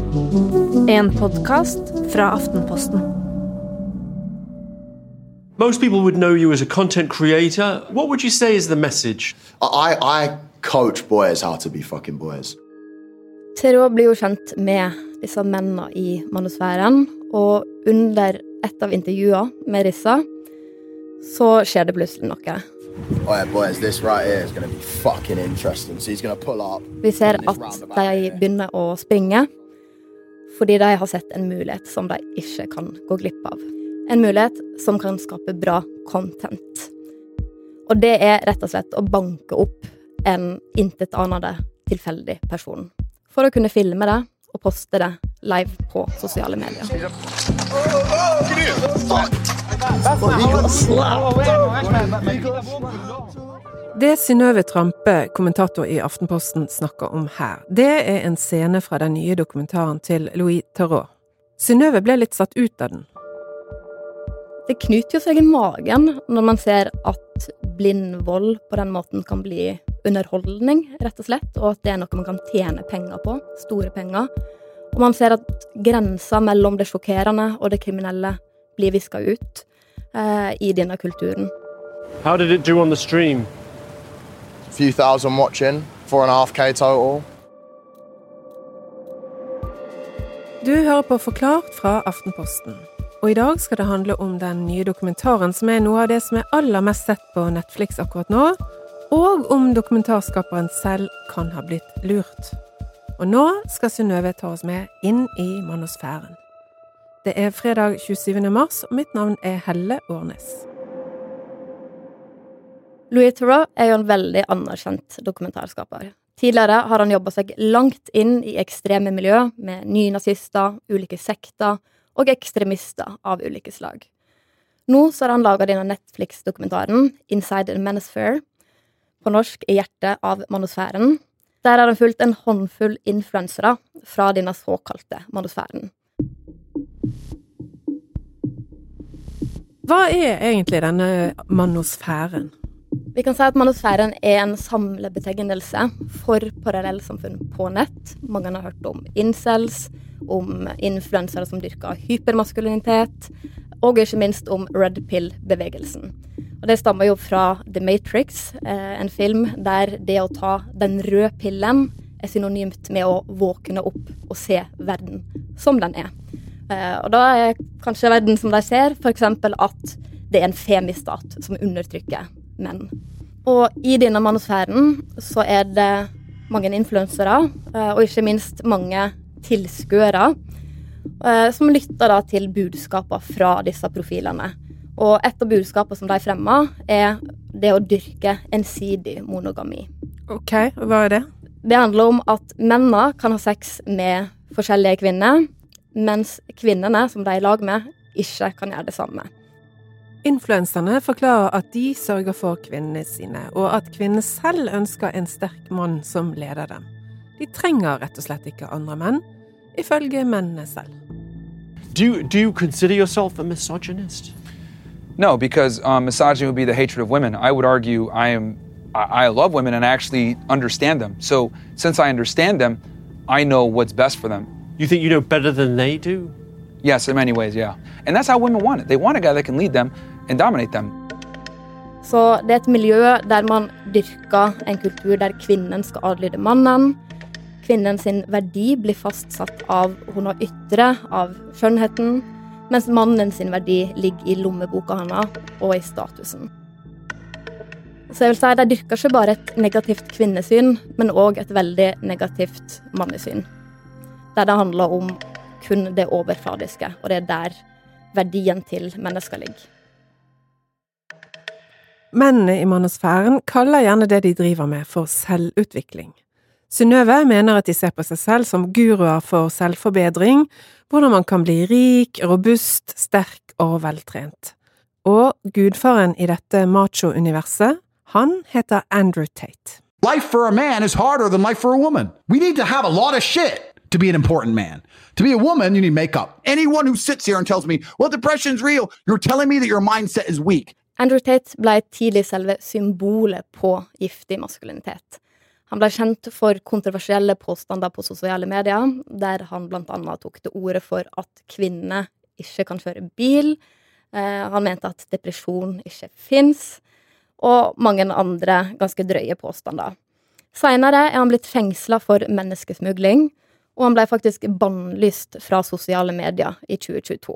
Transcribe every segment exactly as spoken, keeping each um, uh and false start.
En podcast fra Aftenposten. Most people would know you as a content creator. What would you say is the message? I, I coach boys how to be fucking boys. Theroux blir jo kjent med disse mennene i manusfæren, og under et av intervjuene med disse, så skjer det plutselig noe. Oh yeah, boys, this right here is going to be fucking interesting. So he's going to pull up. Vi ser at de begynner å springe, fordi de har sett en mulighet som de ikke kan gå glipp av. En mulighet som kan skape bra content. Og det er rett og slett å banke opp en intetanende tilfeldig person. For å kunne filme det og poste det live på sosiale medier. Det Synnøve Trampe, kommentator i Aftenposten, snakker om her, det er en scene fra den nye dokumentaren til Louis Theroux. Synnøve ble litt satt ut av den. Det knyter jo seg i magen når man ser at blind vold på den måten kan bli underholdning, rett og slett, og at det er noe man kan tjene penger på, store penger. Og man ser at grenser mellom det sjokkerende og det kriminelle blir visket ut eh, i denne kulturen. How did it do on the stream? A few thousand watching, four and a half K total. Du hører på Forklart fra Aftenposten. Og i dag skal det handle om den nye dokumentaren som er noe av det som er aller mest sett på Netflix akkurat nå, og om dokumentarskaperen selv kan ha blitt lurt. Og nå skal Synnøve ta oss med inn i manusfæren. Det er fredag tjuesyvende mars, og mitt navn er Helle Årnes. Louis Theroux er jo en veldig anerkjent dokumentarskaper. Tidligere har han jobbet seg langt inn i ekstreme miljø med nynazister, ulike sekter og ekstremister av ulike slag. Nå så har han laget denne Netflix-dokumentaren Inside the Manosphere, på norsk I hjertet av manosfæren. Der har han fulgt en håndfull influensere fra denne såkalte manosfæren. Hva er egentlig denne manosfæren? Vi kan si at manosfæren er en samlebetegnelse for parallellsamfunn på nett. Mange har hørt om incels, om influensere som dyrker hypermaskulinitet, og ikke minst om Red Pill-bevegelsen. Og det stammer jo fra The Matrix, en film der det å ta den røde pillen er synonymt med å våkne opp og se verden som den er. Og da er kanskje verden som de ser, for eksempel at det er en femistat som undertrykker menn. Og i denne manosfæren så er det mange influensere, og ikke minst mange tilskuere, som lytter da til budskaper fra disse profilene. Og et av budskapene som de fremmer er det å dyrke ensidig monogami. Ok, hva er det? Det handler om at mennene kan ha sex med forskjellige kvinner, mens kvinnerne som de er I lag med ikke kan gjøre det samme. Influenserne forklarer at de sørger for kvinnene sine, og at kvinnene selv ønsker en sterk mann som leder dem. De trenger rett og slett ikke andre menn, ifølge mennene selv. Do you, do you consider yourself a misogynist? No, because um, misogyny would be the hatred of women. I would argue I am, I, I love women and I actually understand them. So since I understand them, I know what's best for them. You think you know better than they do? Yes, in many ways, yeah. And that's how women want it. They want a guy that can lead them and dominate them. Så det er et miljø der man dyrker en kultur der kvinnen skal adlyde mannen. Kvinnen sin verdi blir fastsatt av hun har ytre, av skjønnheten, mens mannen sin verdi ligger I lommeboka henne og I statusen. Så jeg vil si, det dyrker ikke bare et negativt kvinnesyn, men også et veldig negativt mannesyn. Der det handler om kun det overfladiske, og det er der verdien til mennesker ligger. Mennene I manosfæren kaller gjerne det de driver med for selvutvikling. Synnøve mener at de ser på seg selv som guruer for selvforbedring, hvordan man kan bli rik, robust, sterk og veltrent. Og gudfaren I dette macho-universet, han heter Andrew Tate. Life for a man is harder than life for a woman. We need to have a lot of shit to be an important man. To be a woman, you need makeup. Anyone who sits here and tells me, well, depression's real, you're telling me that your mindset is weak. Andrew Tate ble tidlig selve symbolet på giftig maskulinitet. Han ble kjent for kontroversielle påstander på sosiale medier, der han blant annet tok til orde for at kvinner ikke kan kjøre bil. Eh, han mente at depresjon ikke finnes, og mange andre ganske drøye påstander. Senere er han blitt fengslet for menneskesmugling, og han ble faktisk bannlyst fra sosiale medier i tjue tjueto.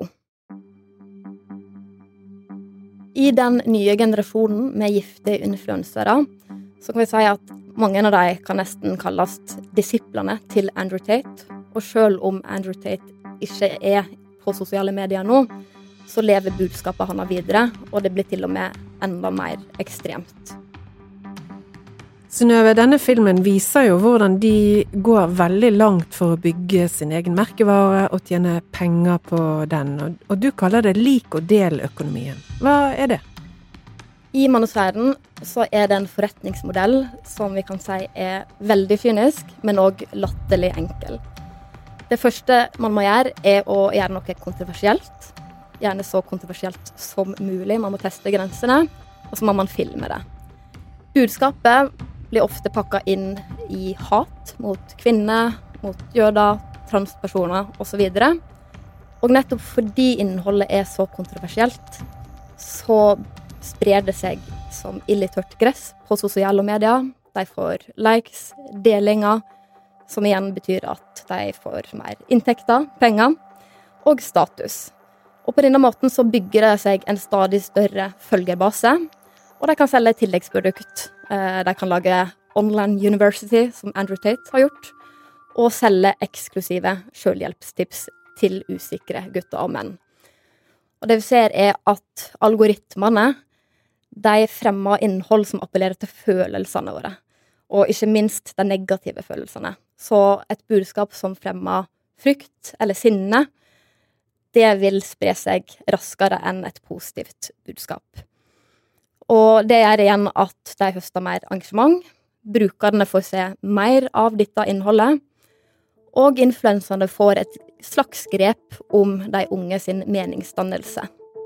I den nye generasjonen med gifte influensere, så kan vi si at mange av dem kan nesten kalles disiplene til Andrew Tate, og selv om Andrew Tate ikke er på sosiale medier nå, så lever budskapet han videre, og det blir til og med enda mer ekstremt. Synnøve, denne filmen viser jo hvordan de går veldig langt for å bygge sin egen merkevare og tjene penger på den, og, og du kaller det lik- og del-økonomien. Hva er det? I manusfæren så er det en forretningsmodell som vi kan si er veldig kynisk, men også latterlig enkel. Det første man må gjøre er å gjøre noe kontroversielt, gjerne så kontroversielt som mulig. Man må teste grensene, og så må man filme det. Budskapet blir ofte pakket inn i hat mot kvinner, mot jøder, transpersoner og så videre. Og nettopp fordi innholdet er så kontroversielt, så sprer det seg som ild i tørt gress på sosiale medier. De får likes, delinger, som igjen betyr at de får mer inntekter, penger og status. Og på denne måten så bygger det seg en stadig større følgerbase, og de kan selge tilleggsprodukt. De kan lage online university, som Andrew Tate har gjort, og selge eksklusive selvhjelpstips til usikre gutter og menn. Og det vi ser er at algoritmene de fremmer innhold som appellerer til følelsene våre, og ikke minst de negative følelsene. Så et budskap som fremmer frykt eller sinne, det vil spre seg raskere enn et positivt budskap. Og det gjør igjen at de høster mer engasjement, brukerne får se mer av dette innholdet, og influenserne får et slags grep om de unge sin meningsdannelse.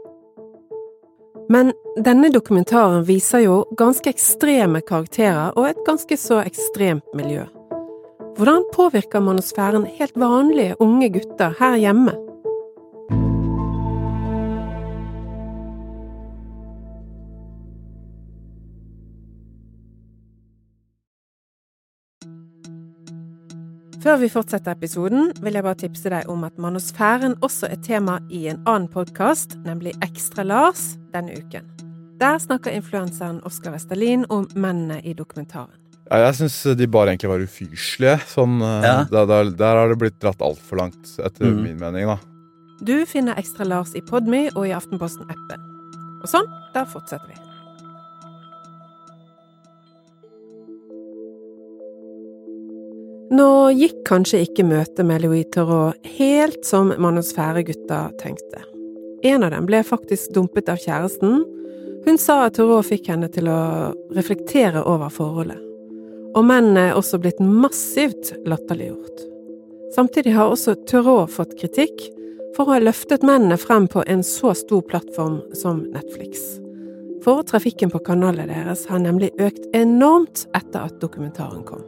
Men denne dokumentaren viser jo ganske ekstreme karakterer og et ganske så ekstremt miljø. Hvordan påvirker manusfæren helt vanlige unge gutter her hjemme? Før vi fortsetter episoden, vil jeg bare tipse deg om at manusfæren også er tema i en annen podcast, nemlig Ekstra Lars, denne uken. Der snakker influenseren Oskar Vestelin om mennene i dokumentaren. Ja, jeg synes de bare egentlig var ufyselige. Sånn, ja. der, der, der har det blitt dratt alt for langt, etter mm. min mening, da. Du finner Ekstra Lars i Podme og i Aftenposten-appen. Og sånn, der fortsetter vi. Nå gikk kanskje ikke møtet med Louis Theroux helt som manusfæregutta tenkte. En av dem ble faktisk dumpet av kjæresten. Hun sa at Theroux fikk henne til å reflektere over forholdet. Og mennene er også blitt massivt latterliggjort. Samtidig har også Theroux fått kritikk for å ha løftet mennene frem på en så stor plattform som Netflix. For trafikken på kanalet deres har nemlig økt enormt etter at dokumentaren kom.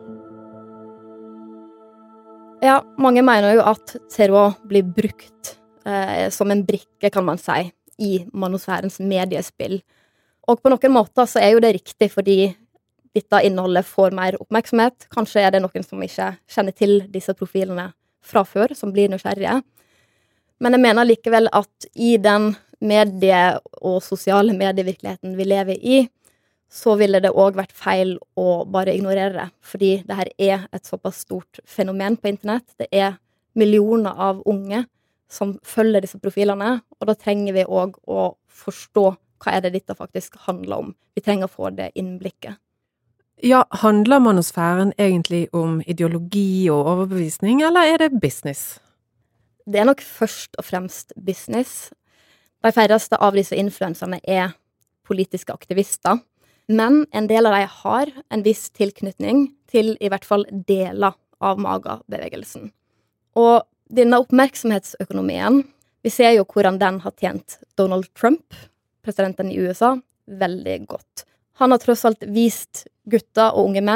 Ja, mange mener jo at Theroux blir brukt eh, som en brikke, kan man si, i manusfærens mediespill. Og på noen måter så er jo det riktig, fordi dette innholdet får mer oppmerksomhet. Kanskje er det noen som ikke kjenner til disse profilene fra før, som blir nysgjerrige. Men jeg mener likevel at i den medie- og sosiale medievirkeligheten vi lever i, så ville det også vært feil å bare ignorere det, fordi det her er et såpass stort fenomen på internett. Det er millioner av unge som følger disse profilene, og da trenger vi også å forstå hva er det dette faktisk handler om. Vi trenger å få det innblikket. Ja, handler manusfæren egentlig om ideologi og overbevisning, eller er det business? Det er nok først og fremst business. De færreste av disse influenserne er politiske aktivister, men en del av dem har en viss tilknytning til i hvert fall deler av MAGA-bevegelsen. Og denne oppmerksomhetsøkonomien, vi ser jo hvordan den har tjent Donald Trump, presidenten i U S A, veldig godt. Han har tross alt vist gutter og unge menn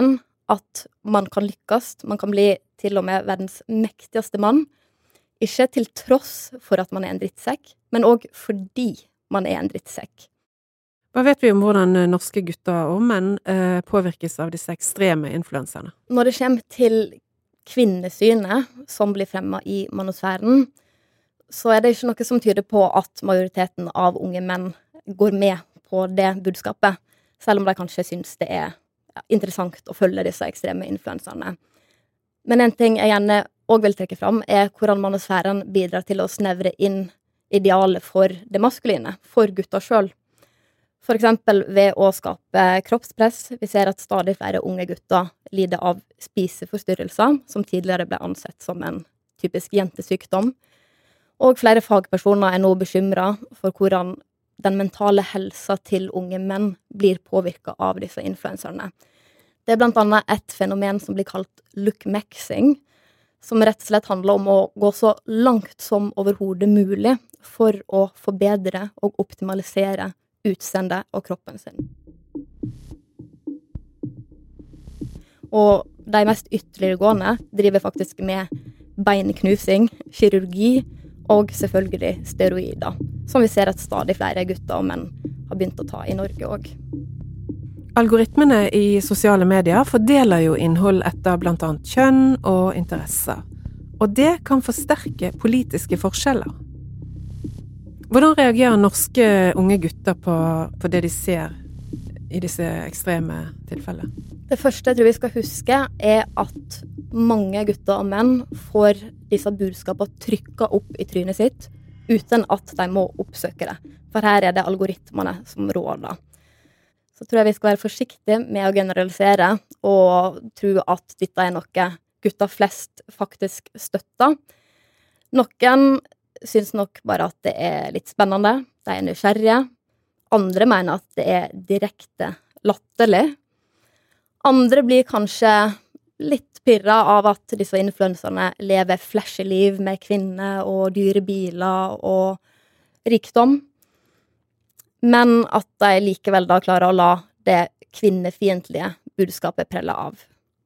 at man kan lykkes, man kan bli til og med verdens mektigste mann, ikke til tross for at man er en drittsekk, men også fordi man er en drittsekk. Hva vet vi om hvordan norske gutter og menn eh, påvirkes av disse ekstreme influenserne? Når det kommer til kvinnesynet som blir fremmet i manosfæren, så er det ikke noe som tyder på at majoriteten av unge menn går med på det budskapet, selv om de kanskje synes det er interessant å følge disse ekstreme influenserne. Men en ting jeg gjerne også vil trekke fram er hvordan manosfæren bidrar til å snevre inn idealet for det maskuline, for gutter selv. For eksempel ved å skape kroppspress. Vi ser at stadig flere unge gutter lider av spiseforstyrrelser, som tidligere ble ansett som en typisk jentesykdom. Og flere fagpersoner er nå bekymret for hvordan den mentale helsa til unge menn blir påvirket av disse influenserne. Det er blant annet et fenomen som blir kalt look-maxing, som rett og slett handler om å gå så langt som overhodet mulig for å forbedre og optimalisere utseendet og kroppen sin. Og de mest ytterliggående driver faktisk med beinknusing, kirurgi og selvfølgelig steroider, som vi ser at stadig flere gutter og menn har begynt å ta i Norge også. Algoritmene i sosiale medier fordeler jo innhold etter blant annet kjønn og interesser, og det kan forsterke politiske forskjeller. Hvordan reagerer norske unge gutter på, på det de ser i disse ekstreme tilfellene? Det første jeg tror vi skal huske er at mange gutter og menn får disse budskapene trykket opp i trynet sitt uten at de må oppsøke det. For her er det algoritmene som råder. Så tror jeg vi skal være forsiktige med å generalisere og tro at dette er noe gutter flest faktisk støtter. Noen synes nok bare at det er litt spennende, de er nysgjerrige. Andre mener at det er direkte latterlig. Andre blir kanskje litt pirret av at disse influenserne lever flashy liv med kvinner og dyre biler og rikdom. Men at de likevel da klarer å la det kvinnefiendtlige budskapet prelle av.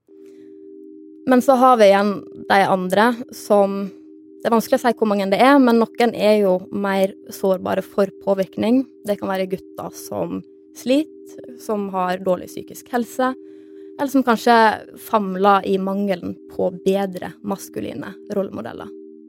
Men så har vi igjen de andre som, det er vanskelig å si hvor mange det er, men noen er jo mer sårbare for påvirkning. Det kan være gutter som sliter, som har dårlig psykisk helse, eller som kanskje famler i mangelen på bedre maskuline rollemodeller.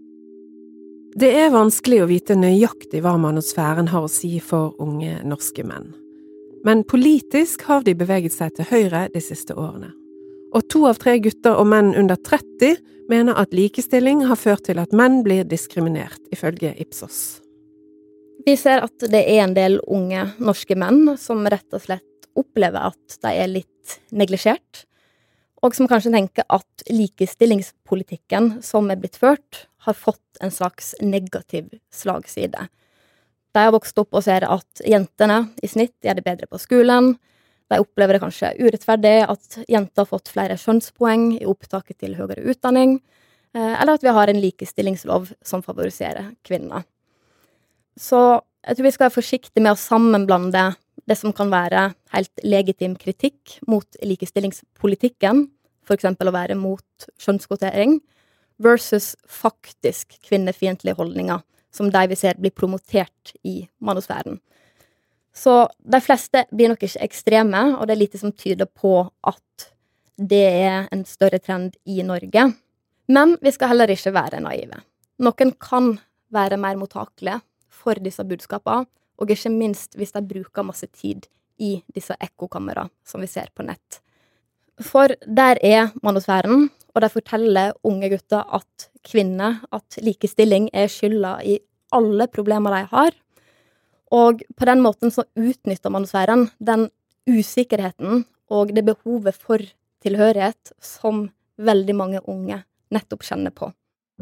Det er vanskelig å vite nøyaktig hva manosfæren har å si for unge norske menn. Men politisk har de beveget seg til høyre de siste årene. Og to av tre gutter og menn under tretti mener at likestilling har ført til at menn blir diskriminert, ifølge Ipsos. Vi ser at det er en del unge norske menn som rett og slett opplever at de er litt neglisjert, og som kanskje tenker at likestillingspolitikken som er blitt ført, har fått en slags negativ slagside. De har vokst opp og ser at jentene i snitt gjør det bedre på skolen. De opplever det kanskje urettferdig at jenter har fått flere skjønnspoeng i opptaket til høyere utdanning, eller at vi har en likestillingslov som favoriserer kvinner. Så jeg tror vi skal være forsiktige med å sammenblande det som kan være helt legitim kritikk mot likestillingspolitikken, for eksempel å være mot skjønnskvotering, versus faktisk kvinnefiendtlige holdninger, som de vi ser blir promotert i manosfæren. Så de fleste blir nok ikke ekstreme, og det er lite som tyder på at det er en større trend i Norge. Men vi skal heller ikke være naive. Noen kan være mer mottakelige for disse budskapene, og ikke minst hvis de bruker masse tid i disse ekkokamera som vi ser på nett. For der er manosfæren, og de forteller unge gutter at kvinner, at likestilling er skylda i alle problemer de har. Og på den måten så utnytter manosfæren den usikkerheten og det behovet for tilhørighet som veldig mange unge nettopp kjenner på.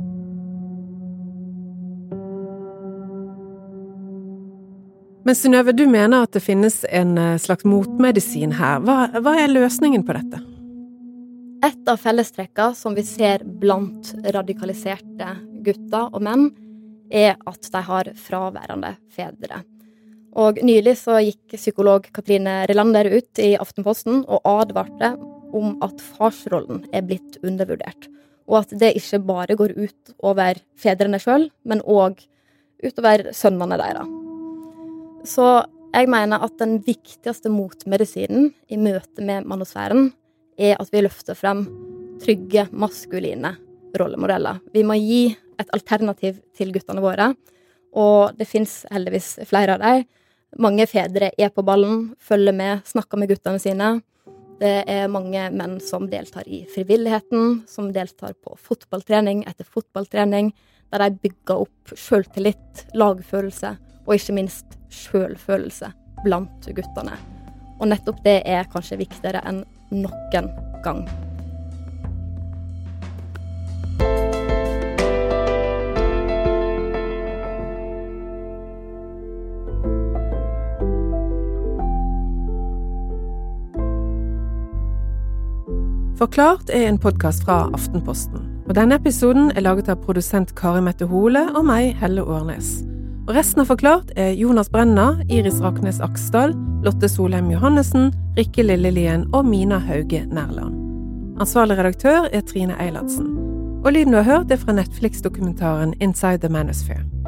Men Synnøve, du mener at det finnes en slags motmedisin her. Hva, hva er løsningen på dette? Et av fellestrekkene som vi ser blant radikaliserte gutter og menn, er at de har fraværende fedre. Og nylig så gikk psykolog Katrine Relander ut i Aftenposten og advarte om at farsrollen er blitt undervurdert, og at det ikke bare går ut over fedrene selv, men også utover sønnene deres. Så jeg mener at den viktigste motmedisinen i møte med manosfæren er at vi løfter frem trygge, maskuline rollemodeller. Vi må gi et alternativ til guttene våre, og det finnes heldigvis flere av dem. Mange fedre er på ballen, følger med, snakker med guttene sine. Det er mange menn som deltar i frivilligheten, som deltar på fotballtrening etter fotballtrening, der de bygger opp selvtillit, lagfølelse og ikke minst selvfølelse blant guttene. Og nettopp det er kanskje viktigere enn noen gang. Forklart er en podcast fra Aftenposten, og denne episoden er laget av produsent Kari Mette Hole og meg, Helle Årnes. Og resten av Forklart er Jonas Brenna, Iris Raknes Aksdal, Lotte Solheim Johannesen, Rikke Lillelien og Mina Hauge Nærland. Ansvarlig redaktør er Trine Eilertsen. Og lyden du har hørt er fra Netflix-dokumentaren Inside the Manosphere.